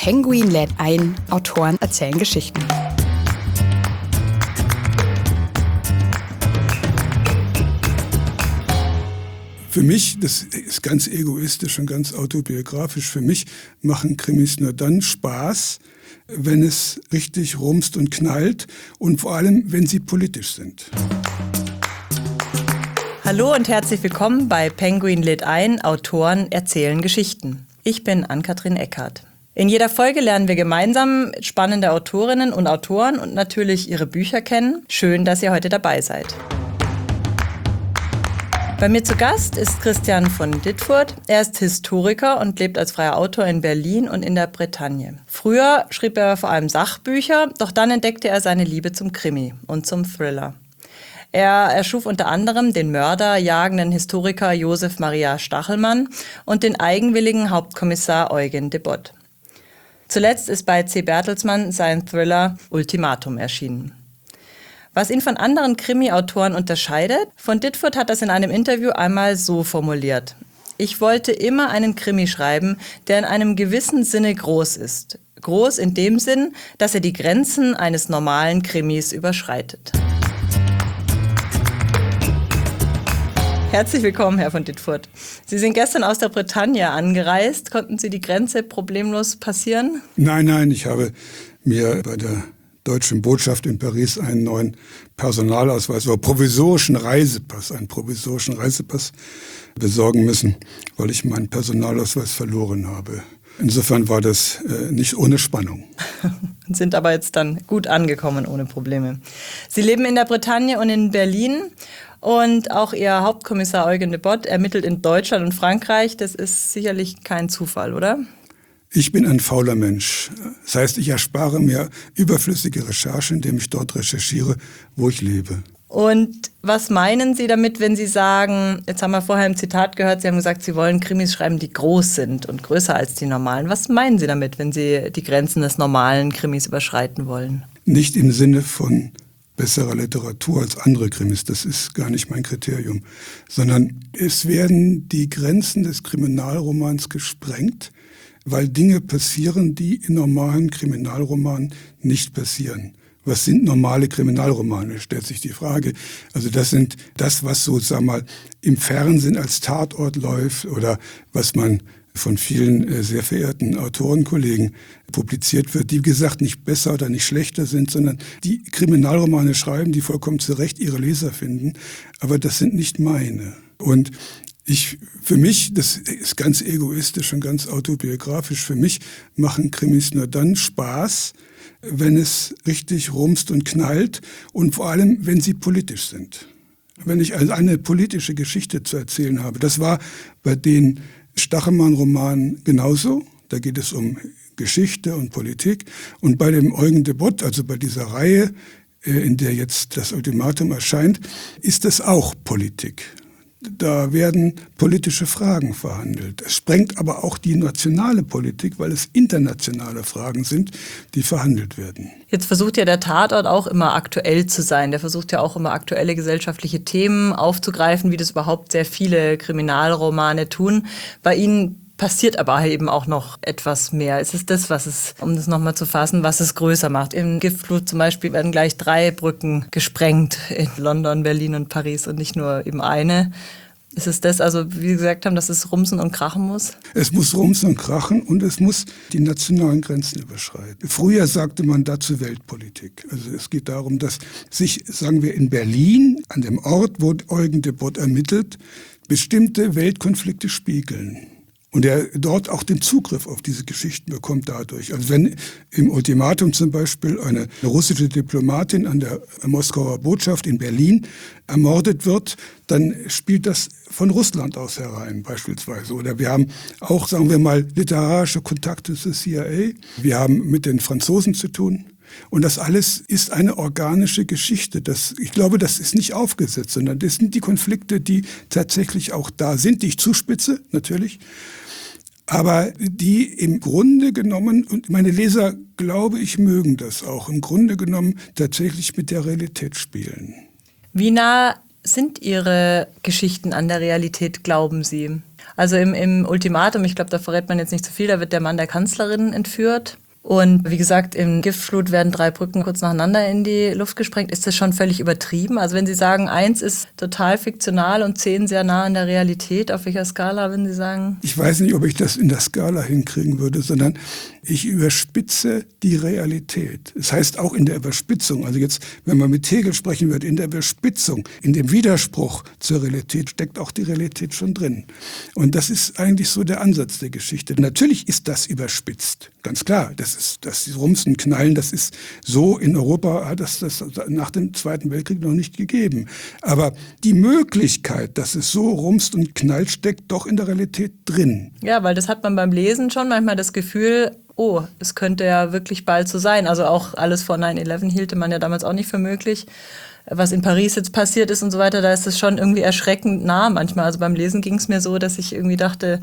Penguin lädt ein, Autoren erzählen Geschichten. Für mich, das ist ganz egoistisch und ganz autobiografisch, für mich machen Krimis nur dann Spaß, wenn es richtig rumst und knallt und vor allem, wenn sie politisch sind. Hallo und herzlich willkommen bei Penguin lädt ein, Autoren erzählen Geschichten. Ich bin Ann-Kathrin Eckhardt. In jeder Folge lernen wir gemeinsam spannende Autorinnen und Autoren und natürlich ihre Bücher kennen. Schön, dass ihr heute dabei seid. Bei mir zu Gast ist Christian von Ditfurth. Er ist Historiker und lebt als freier Autor in Berlin und in der Bretagne. Früher schrieb er vor allem Sachbücher, doch dann entdeckte er seine Liebe zum Krimi und zum Thriller. Er erschuf unter anderem den mörderjagenden Historiker Josef Maria Stachelmann und den eigenwilligen Hauptkommissar Eugen de Bott. Zuletzt ist bei C. Bertelsmann sein Thriller Ultimatum erschienen. Was ihn von anderen Krimi-Autoren unterscheidet? Von Ditfurth hat das in einem Interview einmal so formuliert: Ich wollte immer einen Krimi schreiben, der in einem gewissen Sinne groß ist. Groß in dem Sinn, dass er die Grenzen eines normalen Krimis überschreitet. Herzlich willkommen, Herr von Ditfurth. Sie sind gestern aus der Bretagne angereist. Konnten Sie die Grenze problemlos passieren? Nein, ich habe mir bei der Deutschen Botschaft in Paris einen neuen Personalausweis oder einen provisorischen Reisepass besorgen müssen, weil ich meinen Personalausweis verloren habe. Insofern war das nicht ohne Spannung. Sind aber jetzt dann gut angekommen, ohne Probleme. Sie leben in der Bretagne und in Berlin. Und auch Ihr Hauptkommissar Eugen de Bott ermittelt in Deutschland und Frankreich. Das ist sicherlich kein Zufall, oder? Ich bin ein fauler Mensch. Das heißt, ich erspare mir überflüssige Recherche, indem ich dort recherchiere, wo ich lebe. Und was meinen Sie damit, wenn Sie sagen, jetzt haben wir vorher im Zitat gehört, Sie haben gesagt, Sie wollen Krimis schreiben, die groß sind und größer als die normalen. Was meinen Sie damit, wenn Sie die Grenzen des normalen Krimis überschreiten wollen? Nicht im Sinne von besserer Literatur als andere Krimis, das ist gar nicht mein Kriterium, sondern es werden die Grenzen des Kriminalromans gesprengt, weil Dinge passieren, die in normalen Kriminalromanen nicht passieren. Was sind normale Kriminalromane, stellt sich die Frage. Also das sind das, was so, sag mal, im Fernsehen als Tatort läuft oder was man von vielen sehr verehrten Autorenkollegen publiziert wird, die, wie gesagt, nicht besser oder nicht schlechter sind, sondern die Kriminalromane schreiben, die vollkommen zu Recht ihre Leser finden. Aber das sind nicht meine. Und für mich, das ist ganz egoistisch und ganz autobiografisch, für mich machen Krimis nur dann Spaß, wenn es richtig rumst und knallt und vor allem, wenn sie politisch sind. Wenn ich also eine politische Geschichte zu erzählen habe. Das war bei den Stachelmann-Romanen genauso. Da geht es um Geschichte und Politik. Und bei dem Eugen de Bott, also bei dieser Reihe, in der jetzt das Ultimatum erscheint, ist das auch Politik. Da werden politische Fragen verhandelt. Es sprengt aber auch die nationale Politik, weil es internationale Fragen sind, die verhandelt werden. Jetzt versucht ja der Tatort auch immer aktuell zu sein. Der versucht ja auch immer aktuelle gesellschaftliche Themen aufzugreifen, wie das überhaupt sehr viele Kriminalromane tun. Bei Ihnen passiert aber eben auch noch etwas mehr. Es ist das, um das nochmal zu fassen, was es größer macht. Im Giftflut zum Beispiel werden gleich 3 Brücken gesprengt in London, Berlin und Paris und nicht nur eben eine. Ist es das, also wie Sie gesagt haben, dass es rumsen und krachen muss? Es muss rumsen und krachen und es muss die nationalen Grenzen überschreiten. Früher sagte man dazu Weltpolitik. Also es geht darum, dass sich, sagen wir, in Berlin, an dem Ort, wo Eugen de Bott ermittelt, bestimmte Weltkonflikte spiegeln. Und er dort auch den Zugriff auf diese Geschichten bekommt dadurch. Also wenn im Ultimatum zum Beispiel eine russische Diplomatin an der Moskauer Botschaft in Berlin ermordet wird, dann spielt das von Russland aus herein beispielsweise. Oder wir haben auch, sagen wir mal, literarische Kontakte zur CIA. Wir haben mit den Franzosen zu tun. Und das alles ist eine organische Geschichte. Ich glaube, das ist nicht aufgesetzt, sondern das sind die Konflikte, die tatsächlich auch da sind, die ich zuspitze, natürlich. Aber die im Grunde genommen, und meine Leser, glaube ich, mögen das auch, im Grunde genommen tatsächlich mit der Realität spielen. Wie nah sind Ihre Geschichten an der Realität, glauben Sie? Also im Ultimatum, ich glaube, da verrät man jetzt nicht zu viel, da wird der Mann der Kanzlerin entführt. Und wie gesagt, im Giftflut werden 3 Brücken kurz nacheinander in die Luft gesprengt. Ist das schon völlig übertrieben? Also wenn Sie sagen, 1 ist total fiktional und 10 sehr nah an der Realität, auf welcher Skala würden Sie sagen? Ich weiß nicht, ob ich das in der Skala hinkriegen würde, sondern ich überspitze die Realität. Das heißt auch in der Überspitzung, also jetzt, wenn man mit Hegel sprechen wird, in der Überspitzung, in dem Widerspruch zur Realität steckt auch die Realität schon drin. Und das ist eigentlich so der Ansatz der Geschichte. Natürlich ist das überspitzt, ganz klar. Das Rumsen, Knallen, das ist so in Europa, hat das nach dem Zweiten Weltkrieg noch nicht gegeben. Aber die Möglichkeit, dass es so rumst und knallt, steckt doch in der Realität drin. Ja, weil das hat man beim Lesen schon manchmal das Gefühl, oh, es könnte ja wirklich bald so sein. Also auch alles vor 9/11 hielte man ja damals auch nicht für möglich. Was in Paris jetzt passiert ist und so weiter, da ist es schon irgendwie erschreckend nah manchmal. Also beim Lesen ging es mir so, dass ich irgendwie dachte,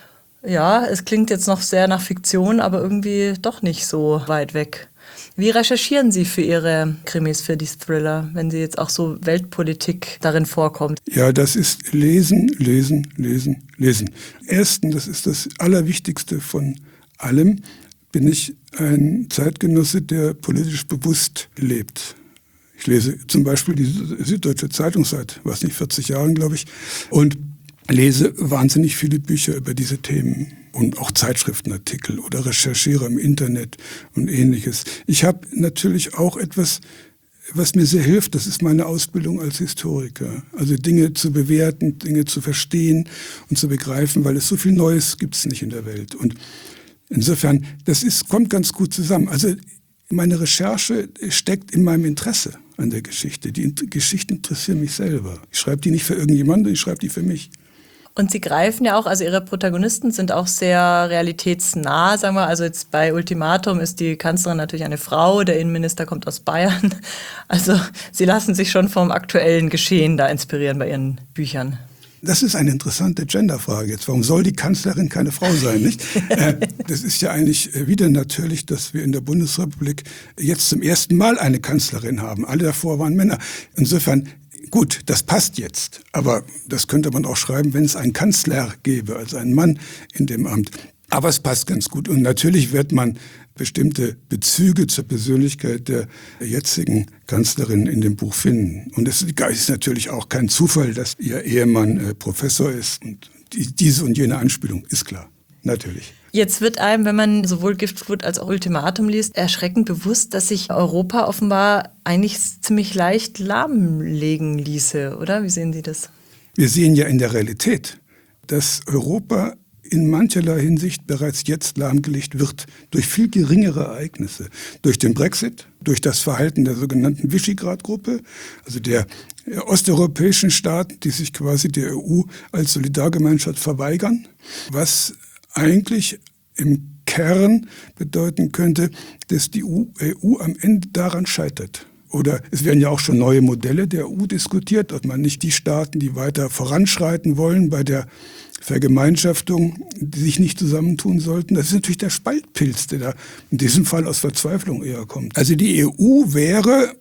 ja, es klingt jetzt noch sehr nach Fiktion, aber irgendwie doch nicht so weit weg. Wie recherchieren Sie für Ihre Krimis, für die Thriller, wenn Sie jetzt auch so Weltpolitik darin vorkommt? Ja, das ist Lesen, Lesen, Lesen, Lesen. Erstens, das ist das Allerwichtigste von allem, bin ich ein Zeitgenosse, der politisch bewusst lebt. Ich lese zum Beispiel die Süddeutsche Zeitung seit, 40 Jahren, glaube ich, und lese wahnsinnig viele Bücher über diese Themen und auch Zeitschriftenartikel oder recherchiere im Internet und Ähnliches. Ich habe natürlich auch etwas, was mir sehr hilft, das ist meine Ausbildung als Historiker. Also Dinge zu bewerten, Dinge zu verstehen und zu begreifen, weil es so viel Neues gibt es nicht in der Welt. Und insofern, kommt ganz gut zusammen. Also meine Recherche steckt in meinem Interesse an der Geschichte. Die Geschichten interessieren mich selber. Ich schreibe die nicht für irgendjemanden, ich schreibe die für mich. Und Sie greifen ja auch, also Ihre Protagonisten sind auch sehr realitätsnah, sagen wir. Also jetzt bei Ultimatum ist die Kanzlerin natürlich eine Frau, der Innenminister kommt aus Bayern. Also Sie lassen sich schon vom aktuellen Geschehen da inspirieren bei Ihren Büchern. Das ist eine interessante Genderfrage jetzt. Warum soll die Kanzlerin keine Frau sein, nicht? Das ist ja eigentlich wieder natürlich, dass wir in der Bundesrepublik jetzt zum ersten Mal eine Kanzlerin haben. Alle davor waren Männer. Insofern, gut, das passt jetzt. Aber das könnte man auch schreiben, wenn es einen Kanzler gäbe, also einen Mann in dem Amt. Aber es passt ganz gut. Und natürlich wird man bestimmte Bezüge zur Persönlichkeit der jetzigen Kanzlerin in dem Buch finden. Und es ist natürlich auch kein Zufall, dass ihr Ehemann Professor ist. Und diese und jene Anspielung ist klar, natürlich. Jetzt wird einem, wenn man sowohl Giftflut als auch Ultimatum liest, erschreckend bewusst, dass sich Europa offenbar eigentlich ziemlich leicht lahmlegen ließe, oder? Wie sehen Sie das? Wir sehen ja in der Realität, dass Europa in mancherlei Hinsicht bereits jetzt lahmgelegt wird durch viel geringere Ereignisse. Durch den Brexit, durch das Verhalten der sogenannten Visegrad-Gruppe, also der osteuropäischen Staaten, die sich quasi der EU als Solidargemeinschaft verweigern, was eigentlich im Kern bedeuten könnte, dass die EU am Ende daran scheitert. Oder es werden ja auch schon neue Modelle der EU diskutiert, dass man nicht die Staaten, die weiter voranschreiten wollen bei der Vergemeinschaftung, die sich nicht zusammentun sollten. Das ist natürlich der Spaltpilz, der da in diesem Fall aus Verzweiflung eher kommt. Also die EU wäre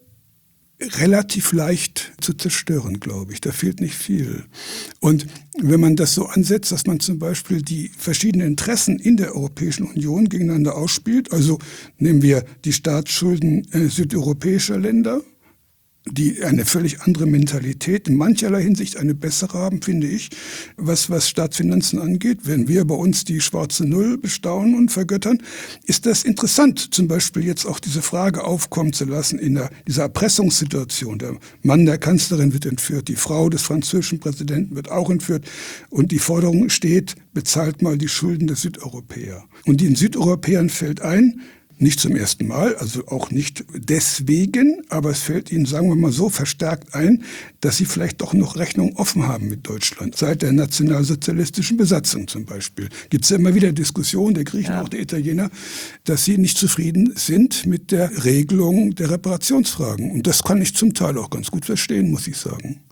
relativ leicht zu zerstören, glaube ich. Da fehlt nicht viel. Und wenn man das so ansetzt, dass man zum Beispiel die verschiedenen Interessen in der Europäischen Union gegeneinander ausspielt, also nehmen wir die Staatsschulden südeuropäischer Länder, die eine völlig andere Mentalität, in mancherlei Hinsicht eine bessere haben, finde ich, was Staatsfinanzen angeht. Wenn wir bei uns die schwarze Null bestaunen und vergöttern, ist das interessant, zum Beispiel jetzt auch diese Frage aufkommen zu lassen in dieser Erpressungssituation. Der Mann der Kanzlerin wird entführt, die Frau des französischen Präsidenten wird auch entführt und die Forderung steht, bezahlt mal die Schulden der Südeuropäer. Und den Südeuropäern fällt ein, nicht zum ersten Mal, also auch nicht deswegen, aber es fällt ihnen, sagen wir mal so, verstärkt ein, dass sie vielleicht doch noch Rechnung offen haben mit Deutschland. Seit der nationalsozialistischen Besatzung zum Beispiel gibt es ja immer wieder Diskussionen der Griechen, auch der Italiener, dass sie nicht zufrieden sind mit der Regelung der Reparationsfragen. Und das kann ich zum Teil auch ganz gut verstehen, muss ich sagen.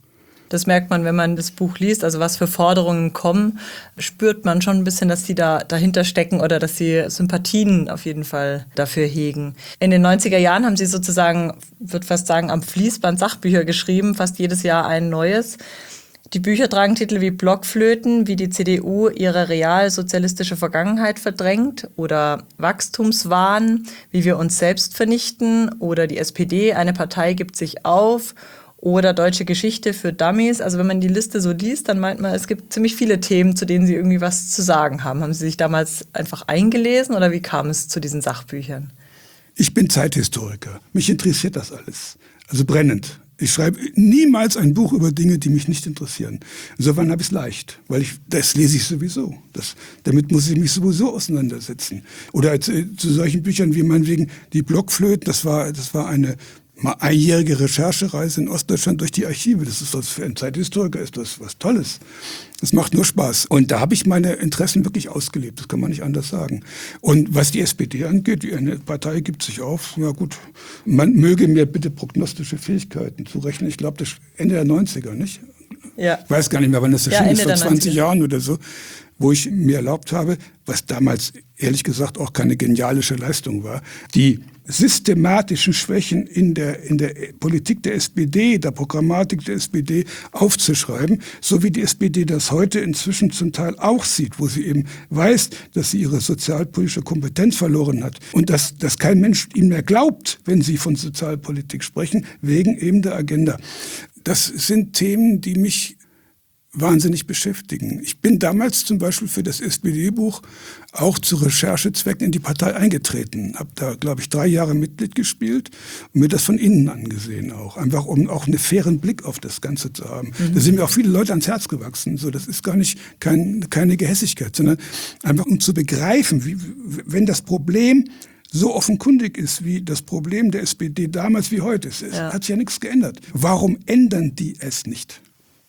Das merkt man, wenn man das Buch liest, also was für Forderungen kommen, spürt man schon ein bisschen, dass die da dahinter stecken oder dass sie Sympathien auf jeden Fall dafür hegen. In den 90er Jahren haben sie sozusagen, würde fast sagen, am Fließband Sachbücher geschrieben, fast jedes Jahr ein neues. Die Bücher tragen Titel wie Blockflöten, wie die CDU ihre realsozialistische Vergangenheit verdrängt oder Wachstumswahn, wie wir uns selbst vernichten oder die SPD, eine Partei gibt sich auf oder Deutsche Geschichte für Dummies. Also wenn man die Liste so liest, dann meint man, es gibt ziemlich viele Themen, zu denen Sie irgendwie was zu sagen haben. Haben Sie sich damals einfach eingelesen oder wie kam es zu diesen Sachbüchern? Ich bin Zeithistoriker. Mich interessiert das alles. Also brennend. Ich schreibe niemals ein Buch über Dinge, die mich nicht interessieren. Insofern habe ich es leicht, weil das lese ich sowieso. Damit muss ich mich sowieso auseinandersetzen. Oder zu solchen Büchern wie meinetwegen die Blockflöten, das war eine einjährige Recherchereise in Ostdeutschland durch die Archive. Das ist für einen Zeithistoriker ist das was Tolles. Das macht nur Spaß. Und da habe ich meine Interessen wirklich ausgelebt. Das kann man nicht anders sagen. Und was die SPD angeht, eine Partei gibt sich auf. Ja gut, man möge mir bitte prognostische Fähigkeiten zurechnen. Ich glaube, das Ende der 90er, nicht? Ja. Ich weiß gar nicht mehr, wann das erschienen ist, vor 20 90er. Jahren oder so, wo ich mir erlaubt habe, was damals ehrlich gesagt auch keine genialische Leistung war, die systematischen Schwächen in der Politik der SPD, der Programmatik der SPD aufzuschreiben, so wie die SPD das heute inzwischen zum Teil auch sieht, wo sie eben weiß, dass sie ihre sozialpolitische Kompetenz verloren hat und dass kein Mensch ihnen mehr glaubt, wenn sie von Sozialpolitik sprechen, wegen eben der Agenda. Das sind Themen, die mich wahnsinnig beschäftigen. Ich bin damals zum Beispiel für das SPD-Buch auch zu Recherchezwecken in die Partei eingetreten. Habe da, glaube ich, 3 Jahre Mitglied gespielt und mir das von innen angesehen auch. Einfach um auch einen fairen Blick auf das Ganze zu haben. Da sind mir auch viele Leute ans Herz gewachsen. So, das ist gar nicht keine Gehässigkeit, sondern einfach um zu begreifen, wenn das Problem so offenkundig ist wie das Problem der SPD damals wie heute. Es hat sich ja nichts geändert. Warum ändern die es nicht?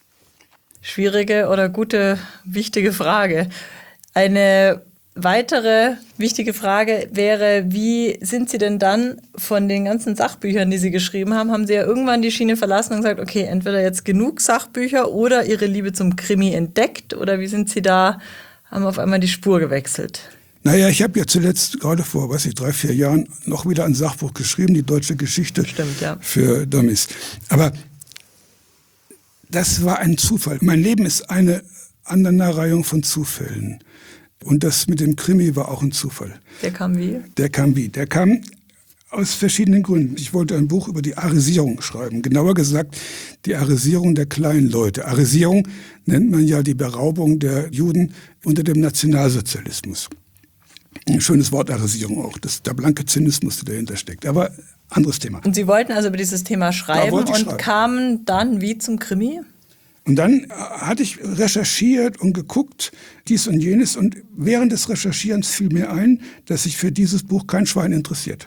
Schwierige oder gute, wichtige Frage. Eine weitere wichtige Frage wäre, wie sind Sie denn dann von den ganzen Sachbüchern, die Sie geschrieben haben, haben Sie ja irgendwann die Schiene verlassen und gesagt, okay, entweder jetzt genug Sachbücher oder Ihre Liebe zum Krimi entdeckt oder wie sind Sie da, haben auf einmal die Spur gewechselt? Naja, ich habe ja zuletzt gerade vor, 3-4 Jahren noch wieder ein Sachbuch geschrieben, die Deutsche Geschichte für Dummies. Aber das war ein Zufall. Mein Leben ist eine Aneinanderreihung von Zufällen. Und das mit dem Krimi war auch ein Zufall. Der kam wie? Der kam aus verschiedenen Gründen. Ich wollte ein Buch über die Arisierung schreiben. Genauer gesagt, die Arisierung der kleinen Leute. Arisierung nennt man ja die Beraubung der Juden unter dem Nationalsozialismus. Ein schönes Wort, Arisierung auch. Das ist der blanke Zynismus, der dahinter steckt. Aber anderes Thema. Und Sie wollten also über dieses Thema schreiben und kamen dann wie zum Krimi? Und dann hatte ich recherchiert und geguckt, dies und jenes. Und während des Recherchierens fiel mir ein, dass sich für dieses Buch kein Schwein interessiert.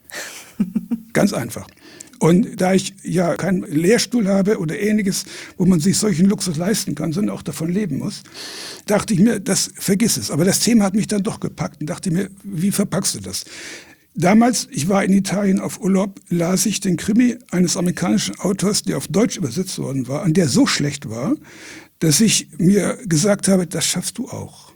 Ganz einfach. Und da ich ja keinen Lehrstuhl habe oder Ähnliches, wo man sich solchen Luxus leisten kann, sondern auch davon leben muss, dachte ich mir, vergiss es. Aber das Thema hat mich dann doch gepackt und dachte mir, wie verpackst du das? Damals, ich war in Italien auf Urlaub, las ich den Krimi eines amerikanischen Autors, der auf Deutsch übersetzt worden war, und der so schlecht war, dass ich mir gesagt habe, das schaffst du auch.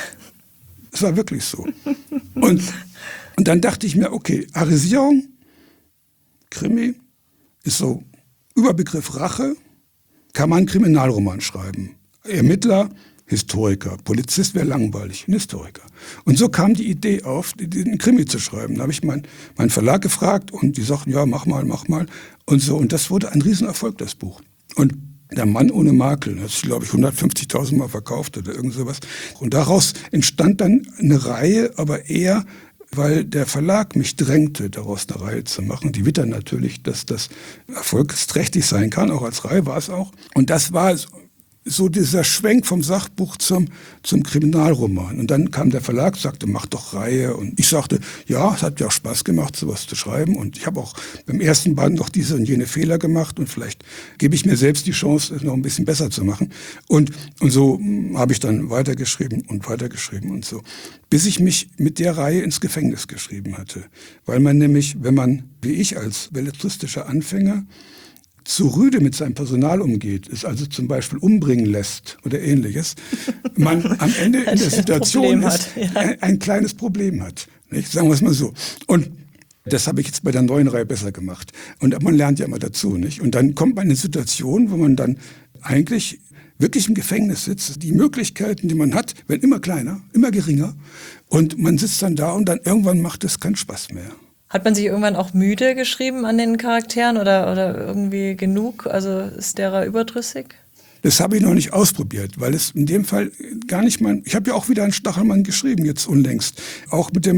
Es war wirklich so. Und dann dachte ich mir, okay, Arisierung, Krimi, ist so Überbegriff Rache, kann man einen Kriminalroman schreiben. Ermittler, Historiker, Polizist wäre langweilig, ein Historiker. Und so kam die Idee auf, den Krimi zu schreiben. Da habe ich meinen Verlag gefragt und die sagten, ja, mach mal. Und so. Und das wurde ein Riesenerfolg, das Buch. Und Der Mann ohne Makel, das ist, glaube ich, 150.000 Mal verkauft oder irgend sowas. Und daraus entstand dann eine Reihe, aber eher, weil der Verlag mich drängte, daraus eine Reihe zu machen. Die wittern natürlich, dass das erfolgsträchtig sein kann, auch als Reihe war es auch. Und das war so dieser Schwenk vom Sachbuch zum Kriminalroman. Und dann kam der Verlag, sagte, mach doch Reihe. Und ich sagte, ja, es hat ja auch Spaß gemacht, sowas zu schreiben. Und ich habe auch beim ersten Band noch diese und jene Fehler gemacht. Und vielleicht gebe ich mir selbst die Chance, es noch ein bisschen besser zu machen. Und so habe ich dann weitergeschrieben und so. Bis ich mich mit der Reihe ins Gefängnis geschrieben hatte. Weil man nämlich, wenn man, wie ich als belletristischer Anfänger, zu rüde mit seinem Personal umgeht, es also zum Beispiel umbringen lässt oder ähnliches, man am Ende in der Situation ist, ein kleines Problem hat. Nicht? Sagen wir es mal so. Und das habe ich jetzt bei der neuen Reihe besser gemacht. Und man lernt ja immer dazu. Nicht? Und dann kommt man in eine Situation, wo man dann eigentlich wirklich im Gefängnis sitzt. Die Möglichkeiten, die man hat, werden immer kleiner, immer geringer. Und man sitzt dann da und dann irgendwann macht es keinen Spaß mehr. Hat man sich irgendwann auch müde geschrieben an den Charakteren oder irgendwie genug? Also ist derer überdrüssig? Das habe ich noch nicht ausprobiert, weil es in dem Fall gar nicht ich habe ja auch wieder einen Stachelmann geschrieben, jetzt unlängst. Auch mit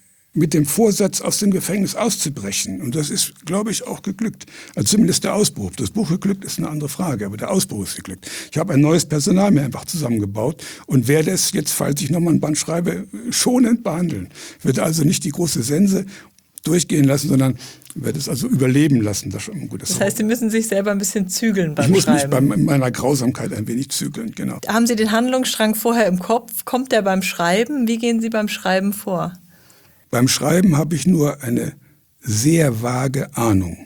dem Vorsatz, aus dem Gefängnis auszubrechen. Und das ist, glaube ich, auch geglückt. Also zumindest der Ausbruch. Das Buch geglückt ist eine andere Frage, aber der Ausbruch ist geglückt. Ich habe ein neues Personal mir einfach zusammengebaut und werde es jetzt, falls ich nochmal ein Band schreibe, schonend behandeln. Ich werde also nicht die große Sense durchgehen lassen, sondern werde es also überleben lassen. Das heißt, Sie müssen sich selber ein bisschen zügeln beim Schreiben. Ich muss mich bei meiner Grausamkeit ein wenig zügeln, genau. Haben Sie den Handlungsstrang vorher im Kopf? Kommt der beim Schreiben? Wie gehen Sie beim Schreiben vor? Beim Schreiben habe ich nur eine sehr vage Ahnung,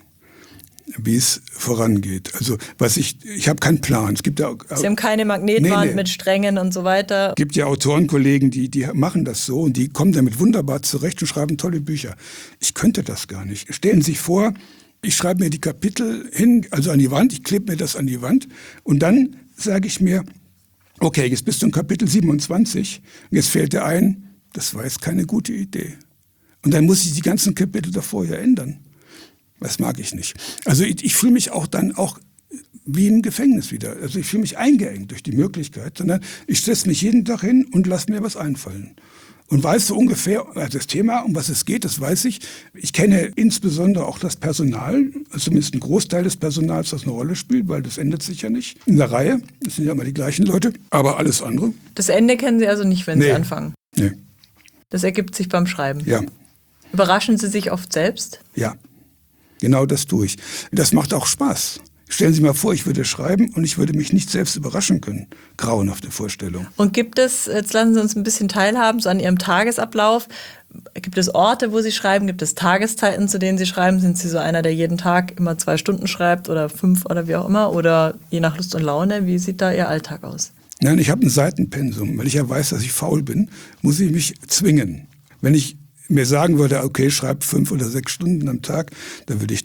wie es vorangeht. Also ich habe keinen Plan. Es gibt ja, Sie haben keine Magnetwand mit Strängen und so weiter? Es gibt ja Autorenkollegen, die machen das so und die kommen damit wunderbar zurecht und schreiben tolle Bücher. Ich könnte das gar nicht. Stellen Sie sich vor, ich schreibe mir die Kapitel hin, also an die Wand, ich klebe mir das an die Wand und dann sage ich mir, okay, jetzt bist du in Kapitel 27, jetzt fällt dir ein, das war jetzt keine gute Idee. Und dann muss ich die ganzen Kapitel davor ja ändern. Das mag ich nicht. Also ich fühle mich auch dann auch wie im Gefängnis wieder. Also ich fühle mich eingeengt durch die Möglichkeit, sondern ich setze mich jeden Tag hin und lasse mir was einfallen. Und weiß so ungefähr, das Thema, um was es geht, das weiß ich. Ich kenne insbesondere auch das Personal, also zumindest ein Großteil des Personals, das eine Rolle spielt, weil das ändert sich ja nicht in der Reihe. Das sind ja immer die gleichen Leute, aber alles andere. Das Ende kennen Sie also nicht, wenn Sie anfangen? Nee. Das ergibt sich beim Schreiben? Ja. Überraschen Sie sich oft selbst? Ja, genau das tue ich. Das macht auch Spaß. Stellen Sie sich mal vor, ich würde schreiben und ich würde mich nicht selbst überraschen können. Grauenhafte Vorstellung. Und gibt es, jetzt lassen Sie uns ein bisschen teilhaben, so an Ihrem Tagesablauf, gibt es Orte, wo Sie schreiben, gibt es Tageszeiten, zu denen Sie schreiben? Sind Sie so einer, der jeden Tag immer 2 Stunden schreibt oder 5 oder wie auch immer? Oder je nach Lust und Laune, wie sieht da Ihr Alltag aus? Nein, ich habe ein Seitenpensum. Weil ich ja weiß, dass ich faul bin, muss ich mich zwingen. Wenn ich mir sagen würde, okay, schreib 5 oder 6 Stunden am Tag, dann würde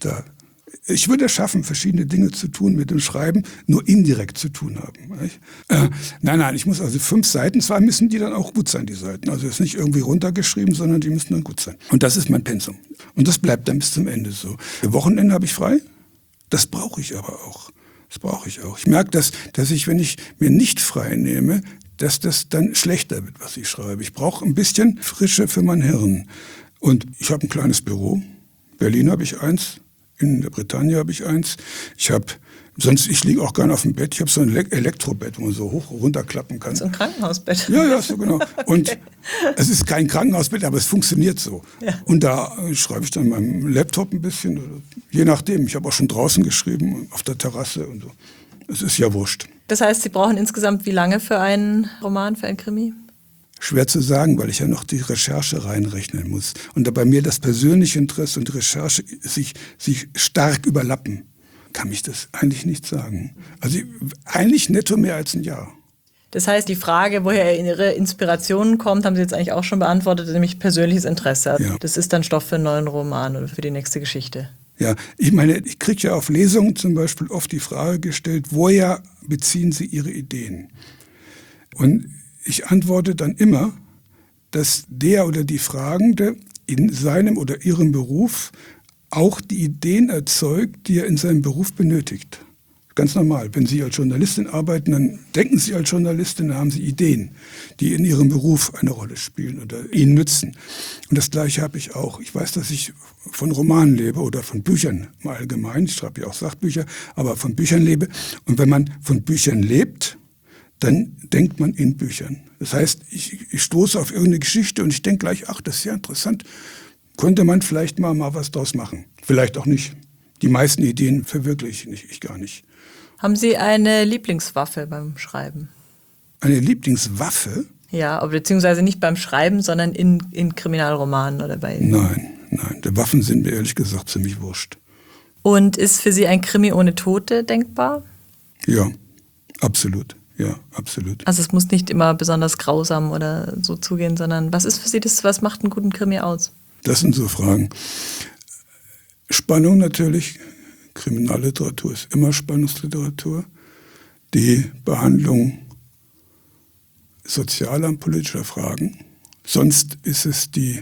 ich würde es schaffen, verschiedene Dinge zu tun mit dem Schreiben, nur indirekt zu tun haben. Nein, ich muss also 5 Seiten, zwar müssen die dann auch gut sein, die Seiten. Also es ist nicht irgendwie runtergeschrieben, sondern die müssen dann gut sein. Und das ist mein Pensum. Und das bleibt dann bis zum Ende so. Am Wochenende habe ich frei, das brauche ich aber auch. Das brauche ich auch. Ich merke, dass ich, wenn ich mir nicht frei nehme, dass das dann schlechter wird, was ich schreibe. Ich brauche ein bisschen Frische für mein Hirn. Und ich habe ein kleines Büro. In Berlin habe ich eins, in der Bretagne habe ich eins. Ich liege auch gerne auf dem Bett. Ich habe so ein Elektrobett, wo man so hoch runterklappen kann. So ein Krankenhausbett. Ja, so genau. Und es ist kein Krankenhausbett, aber es funktioniert so. Ja. Und da schreibe ich dann meinem Laptop ein bisschen, je nachdem. Ich habe auch schon draußen geschrieben, auf der Terrasse und so. Es ist ja wurscht. Das heißt, Sie brauchen insgesamt wie lange für einen Roman, für ein Krimi? Schwer zu sagen, weil ich ja noch die Recherche reinrechnen muss. Und da bei mir das persönliche Interesse und die Recherche sich stark überlappen, kann ich das eigentlich nicht sagen. Also eigentlich netto mehr als ein Jahr. Das heißt, die Frage, woher Ihre Inspiration kommt, haben Sie jetzt eigentlich auch schon beantwortet, nämlich persönliches Interesse. Ja. Das ist dann Stoff für einen neuen Roman oder für die nächste Geschichte. Ja, ich meine, ich kriege ja auf Lesungen zum Beispiel oft die Frage gestellt, woher beziehen Sie Ihre Ideen? Und ich antworte dann immer, dass der oder die Fragende in seinem oder ihrem Beruf auch die Ideen erzeugt, die er in seinem Beruf benötigt. Ganz normal. Wenn Sie als Journalistin arbeiten, dann denken Sie als Journalistin, dann haben Sie Ideen, die in Ihrem Beruf eine Rolle spielen oder Ihnen nützen. Und das Gleiche habe ich auch. Ich weiß, dass ich von Romanen lebe oder von Büchern im Allgemeinen. Ich schreibe ja auch Sachbücher, aber von Büchern lebe. Und wenn man von Büchern lebt, dann denkt man in Büchern. Das heißt, ich stoße auf irgendeine Geschichte und ich denke gleich, ach, das ist ja interessant. Könnte man vielleicht mal was draus machen. Vielleicht auch nicht. Die meisten Ideen verwirkliche ich gar nicht. Haben Sie eine Lieblingswaffe beim Schreiben? Eine Lieblingswaffe? Ja, aber beziehungsweise nicht beim Schreiben, sondern in Kriminalromanen oder bei... Nein. Die Waffen sind mir ehrlich gesagt ziemlich wurscht. Und ist für Sie ein Krimi ohne Tote denkbar? Ja, absolut. Ja, absolut. Also es muss nicht immer besonders grausam oder so zugehen, sondern was ist für Sie das, was macht einen guten Krimi aus? Das sind so Fragen. Spannung natürlich. Kriminalliteratur ist immer Spannungsliteratur. Die Behandlung sozialer und politischer Fragen. Sonst ist es die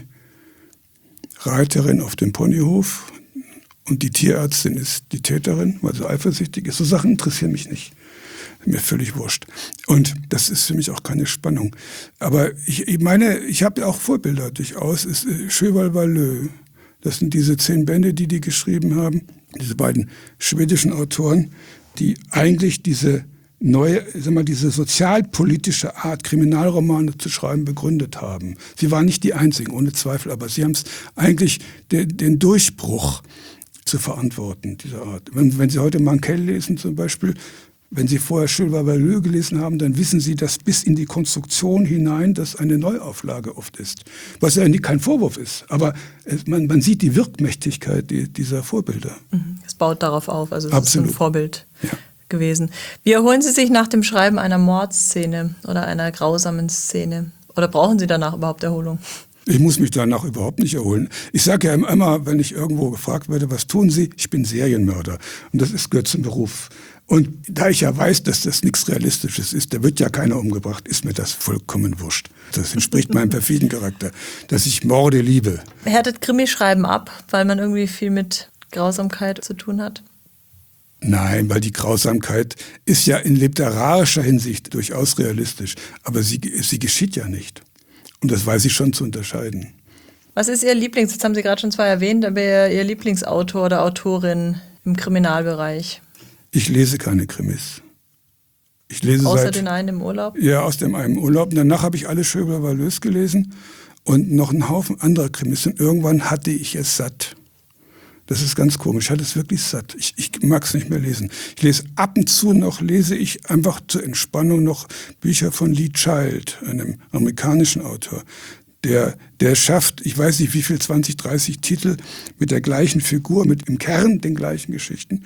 Reiterin auf dem Ponyhof und die Tierärztin ist die Täterin, weil sie eifersüchtig ist. So Sachen interessieren mich nicht. Mir völlig wurscht. Und das ist für mich auch keine Spannung. Aber ich meine, ich habe ja auch Vorbilder durchaus. Sjöwall Wahlöö. Das sind diese 10 Bände, die geschrieben haben. Diese beiden schwedischen Autoren, die eigentlich diese neue, diese sozialpolitische Art, Kriminalromane zu schreiben, begründet haben. Sie waren nicht die Einzigen, ohne Zweifel, aber sie haben es eigentlich den Durchbruch zu verantworten, dieser Art. Wenn Sie heute Mankell lesen zum Beispiel, wenn Sie vorher Sjöwall Wahlöö gelesen haben, dann wissen Sie, dass bis in die Konstruktion hinein das eine Neuauflage oft ist. Was ja kein Vorwurf ist, aber man sieht die Wirkmächtigkeit dieser Vorbilder. Es baut darauf auf, also es Absolut. ist ein Vorbild gewesen. Wie erholen Sie sich nach dem Schreiben einer Mordszene oder einer grausamen Szene? Oder brauchen Sie danach überhaupt Erholung? Ich muss mich danach überhaupt nicht erholen. Ich sage ja immer, wenn ich irgendwo gefragt werde, was tun Sie? Ich bin Serienmörder. Und das gehört zum Beruf. Und da ich ja weiß, dass das nichts Realistisches ist, da wird ja keiner umgebracht, ist mir das vollkommen wurscht. Das entspricht meinem perfiden Charakter, dass ich Morde liebe. Härtet Krimischreiben ab, weil man irgendwie viel mit Grausamkeit zu tun hat? Nein, weil die Grausamkeit ist ja in literarischer Hinsicht durchaus realistisch. Aber sie geschieht ja nicht. Und das weiß ich schon zu unterscheiden. Was ist Ihr jetzt haben Sie gerade schon 2 erwähnt, aber Ihr Lieblingsautor oder Autorin im Kriminalbereich? Ich lese keine Krimis. Ich lese Außer den einen im Urlaub? Ja, aus dem einen Urlaub. Und danach habe ich alle Sjöwall Wahlöös gelesen und noch einen Haufen anderer Krimis. Und irgendwann hatte ich es satt. Das ist ganz komisch. Ich hatte es wirklich satt. Ich mag es nicht mehr lesen. Ich lese ab und zu lese ich einfach zur Entspannung noch Bücher von Lee Child, einem amerikanischen Autor. Der schafft, ich weiß nicht wie viel, 20, 30 Titel mit der gleichen Figur, mit im Kern den gleichen Geschichten,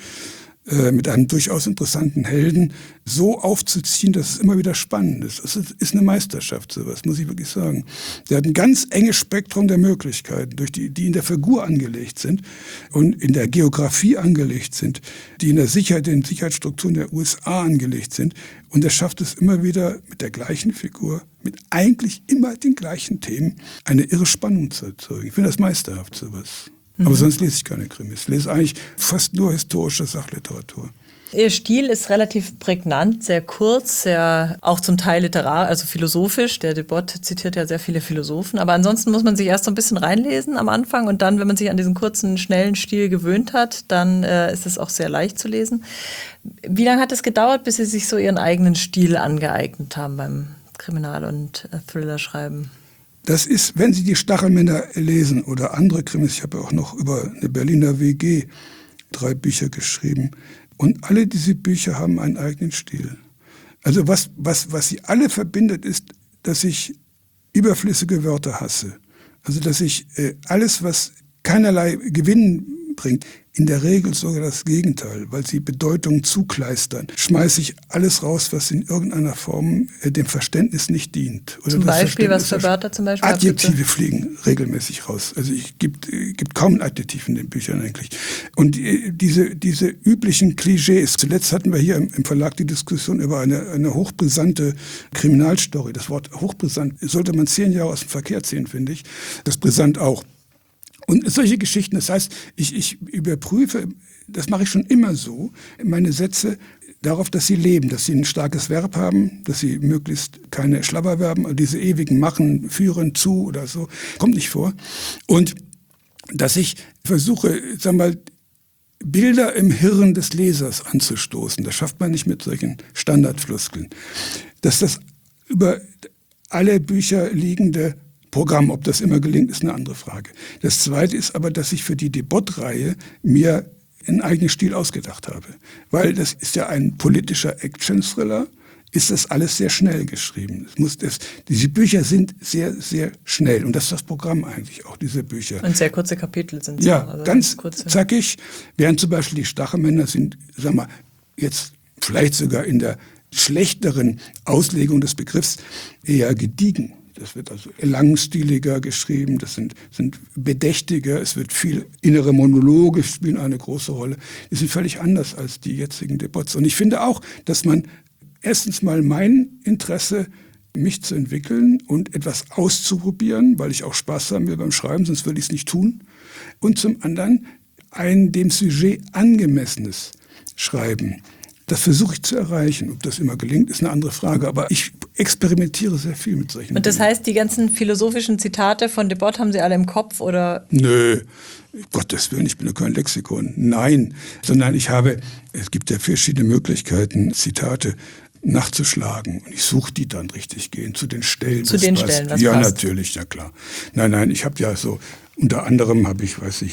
mit einem durchaus interessanten Helden, so aufzuziehen, dass es immer wieder spannend ist. Das ist eine Meisterschaft, sowas, muss ich wirklich sagen. Der hat ein ganz enges Spektrum der Möglichkeiten, die in der Figur angelegt sind und in der Geografie angelegt sind, die in den Sicherheitsstrukturen der USA angelegt sind. Und er schafft es immer wieder mit der gleichen Figur, mit eigentlich immer den gleichen Themen, eine irre Spannung zu erzeugen. Ich finde das meisterhaft, sowas. Aber sonst lese ich keine Krimis. Ich lese eigentlich fast nur historische Sachliteratur. Ihr Stil ist relativ prägnant, sehr kurz, sehr auch zum Teil literarisch, also philosophisch. Der Debord zitiert ja sehr viele Philosophen. Aber ansonsten muss man sich erst so ein bisschen reinlesen am Anfang. Und dann, wenn man sich an diesen kurzen, schnellen Stil gewöhnt hat, dann ist es auch sehr leicht zu lesen. Wie lange hat es gedauert, bis Sie sich so Ihren eigenen Stil angeeignet haben beim Kriminal- und Thriller-Schreiben? Das ist, wenn Sie die Stachelmänner lesen oder andere Krimis, ich habe auch noch über eine Berliner WG 3 Bücher geschrieben. Und alle diese Bücher haben einen eigenen Stil. Also was sie alle verbindet, ist, dass ich überflüssige Wörter hasse. Also dass ich alles, was keinerlei Gewinn bringt, in der Regel sogar das Gegenteil, weil sie Bedeutung zukleistern. Schmeiße ich alles raus, was in irgendeiner Form dem Verständnis nicht dient. Oder zum Beispiel, was für Wörter zum Beispiel? Adjektive fliegen regelmäßig raus. Also es gibt kaum ein Adjektiv in den Büchern eigentlich. Und diese üblichen Klischees. Zuletzt hatten wir hier im Verlag die Diskussion über eine hochbrisante Kriminalstory. Das Wort hochbrisant sollte man 10 Jahre aus dem Verkehr ziehen, finde ich. Das brisant auch. Und solche Geschichten, das heißt, ich überprüfe, das mache ich schon immer so, meine Sätze darauf, dass sie leben, dass sie ein starkes Verb haben, dass sie möglichst keine Schlabberverben, diese ewigen machen, führen, zu oder so, kommt nicht vor. Und dass ich versuche, Bilder im Hirn des Lesers anzustoßen. Das schafft man nicht mit solchen Standardfloskeln. Dass das über alle Bücher liegende Programm, ob das immer gelingt, ist eine andere Frage. Das Zweite ist aber, dass ich für die Debord-Reihe mir einen eigenen Stil ausgedacht habe. Weil das ist ja ein politischer Action-Thriller ist das alles sehr schnell geschrieben. Diese Bücher sind sehr, sehr schnell. Und das ist das Programm eigentlich, auch diese Bücher. Und sehr kurze Kapitel sind es. Ja, also ganz kurze. zackig. Während zum Beispiel die Stachelmänner sind, sag mal, jetzt vielleicht sogar in der schlechteren Auslegung des Begriffs eher gediegen. Das wird also langstieliger geschrieben, das sind bedächtiger, es wird viel innere Monologe spielen eine große Rolle. Die sind völlig anders als die jetzigen Depots. Und ich finde auch, dass man erstens mal mein Interesse, mich zu entwickeln und etwas auszuprobieren, weil ich auch Spaß haben will beim Schreiben, sonst würde ich es nicht tun. Und zum anderen ein dem Sujet angemessenes Schreiben. Das versuche ich zu erreichen. Ob das immer gelingt, ist eine andere Frage. Aber ich experimentiere sehr viel mit solchen Und das Dingen. heißt, die ganzen philosophischen Zitate von Debord haben Sie alle im Kopf, oder? Nö, Gottes Willen, ich bin ja kein Lexikon. Nein, sondern es gibt ja verschiedene Möglichkeiten, Zitate nachzuschlagen. Und ich suche die dann richtig gehen, zu den Stellen. Zu den Stellen, was ja, passt. natürlich, ja klar. Nein, ich habe ja so, unter anderem gab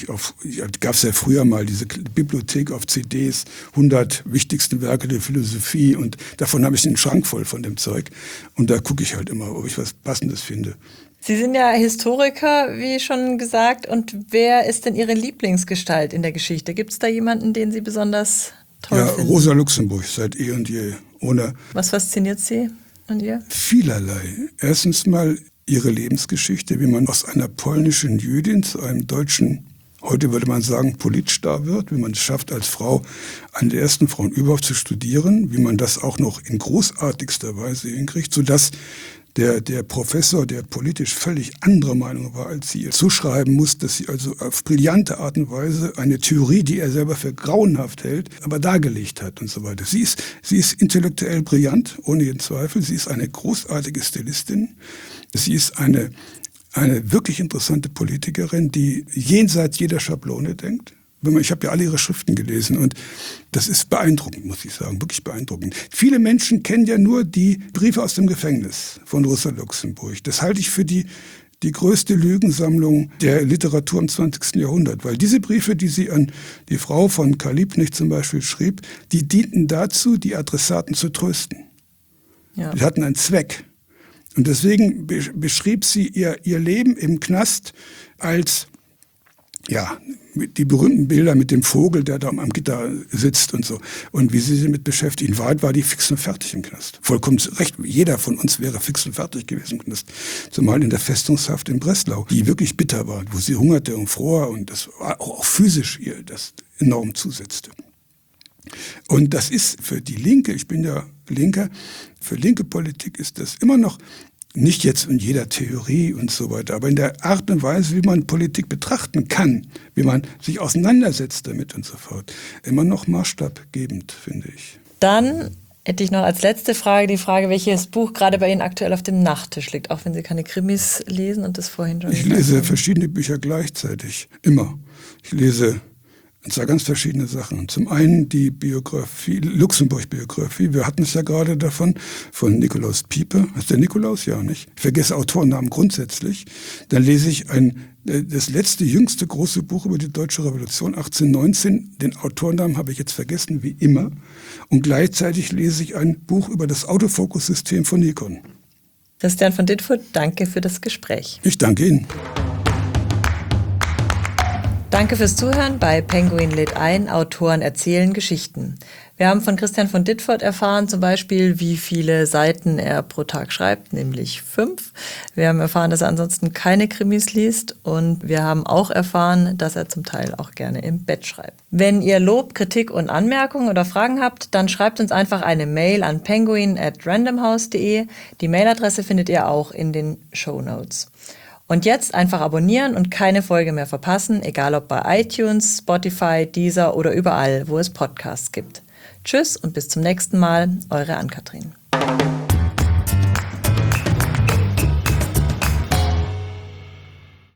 es ja früher mal diese Bibliothek auf CDs, 100 wichtigsten Werke der Philosophie, und davon habe ich einen Schrank voll von dem Zeug. Und da gucke ich halt immer, ob ich was Passendes finde. Sie sind ja Historiker, wie schon gesagt. Und wer ist denn Ihre Lieblingsgestalt in der Geschichte? Gibt es da jemanden, den Sie besonders toll finden? Rosa Luxemburg, seit eh und je. Was fasziniert Sie an ihr? Vielerlei. Erstens mal ihre Lebensgeschichte, wie man aus einer polnischen Jüdin zu einem deutschen, heute würde man sagen, Politstar wird, wie man es schafft, als Frau, eine der ersten Frauen überhaupt zu studieren, wie man das auch noch in großartigster Weise hinkriegt, sodass der Professor, der politisch völlig anderer Meinung war als sie, zuschreiben muss, dass sie also auf brillante Art und Weise eine Theorie, die er selber für grauenhaft hält, aber dargelegt hat und so weiter. Sie ist intellektuell brillant, ohne jeden Zweifel. Sie ist eine großartige Stilistin. Sie ist eine wirklich interessante Politikerin, die jenseits jeder Schablone denkt. Ich habe ja alle ihre Schriften gelesen und das ist beeindruckend, muss ich sagen, wirklich beeindruckend. Viele Menschen kennen ja nur die Briefe aus dem Gefängnis von Rosa Luxemburg. Das halte ich für die größte Lügensammlung der Literatur im 20. Jahrhundert, weil diese Briefe, die sie an die Frau von Karl Liebknecht zum Beispiel schrieb, die dienten dazu, die Adressaten zu trösten. Ja. Die hatten einen Zweck. Und deswegen beschrieb sie ihr Leben im Knast als, ja, die berühmten Bilder mit dem Vogel, der da am Gitter sitzt und so. Und wie sie sich damit beschäftigt. In Wahrheit war die fix und fertig im Knast. Vollkommen recht. Jeder von uns wäre fix und fertig gewesen im Knast. Zumal in der Festungshaft in Breslau, die wirklich bitter war, wo sie hungerte und fror und das auch physisch ihr das enorm zusetzte. Und das ist für die Linke, ich bin ja Linker, für linke Politik ist das immer noch, nicht jetzt in jeder Theorie und so weiter, aber in der Art und Weise, wie man Politik betrachten kann, wie man sich auseinandersetzt damit und so fort, immer noch maßstabgebend, finde ich. Dann hätte ich noch als letzte Frage die Frage, welches Buch gerade bei Ihnen aktuell auf dem Nachttisch liegt, auch wenn Sie keine Krimis lesen und das vorhin schon. Ich lese verschiedene Bücher gleichzeitig, immer. Ich lese und zwar ganz verschiedene Sachen. Zum einen die Biografie, Luxemburg-Biografie. Wir hatten es ja gerade davon, von Nikolaus Pieper. Heißt der Nikolaus? Ja, nicht? Ich vergesse Autorennamen grundsätzlich. Dann lese ich das letzte, jüngste große Buch über die Deutsche Revolution, 1819. Den Autorennamen habe ich jetzt vergessen, wie immer. Und gleichzeitig lese ich ein Buch über das Autofokussystem von Nikon. Christian von Ditfurth, danke für das Gespräch. Ich danke Ihnen. Danke fürs Zuhören bei Penguin lädt ein, Autoren erzählen Geschichten. Wir haben von Christian von Ditfurth erfahren, zum Beispiel, wie viele Seiten er pro Tag schreibt, nämlich 5. Wir haben erfahren, dass er ansonsten keine Krimis liest und wir haben auch erfahren, dass er zum Teil auch gerne im Bett schreibt. Wenn ihr Lob, Kritik und Anmerkungen oder Fragen habt, dann schreibt uns einfach eine Mail an penguin@randomhouse.de. Die Mailadresse findet ihr auch in den Shownotes. Und jetzt einfach abonnieren und keine Folge mehr verpassen, egal ob bei iTunes, Spotify, Deezer oder überall, wo es Podcasts gibt. Tschüss und bis zum nächsten Mal, eure Ann-Kathrin.